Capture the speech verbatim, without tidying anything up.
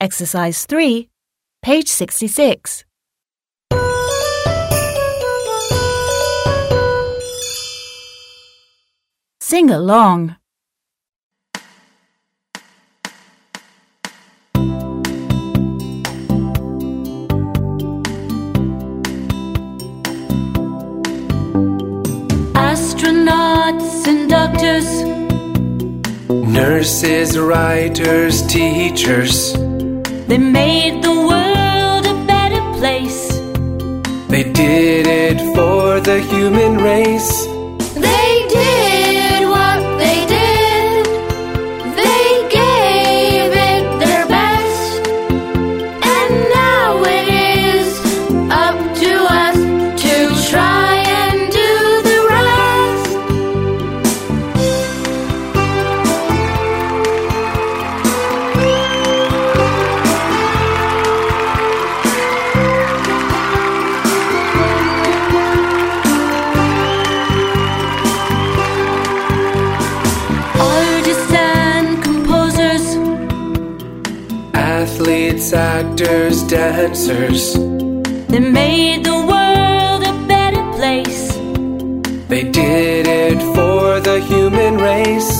Exercise three, page sixty-six. Sing along. Astronauts and doctors, nurses, writers, teachers, they made the world a better place. They did it for the human race. They did what they did. They gave it their best. And now it is up to us to try and do the rest. Artists and composers, Athletes, actors, dancers, they made the world a better place. they did it for the human race.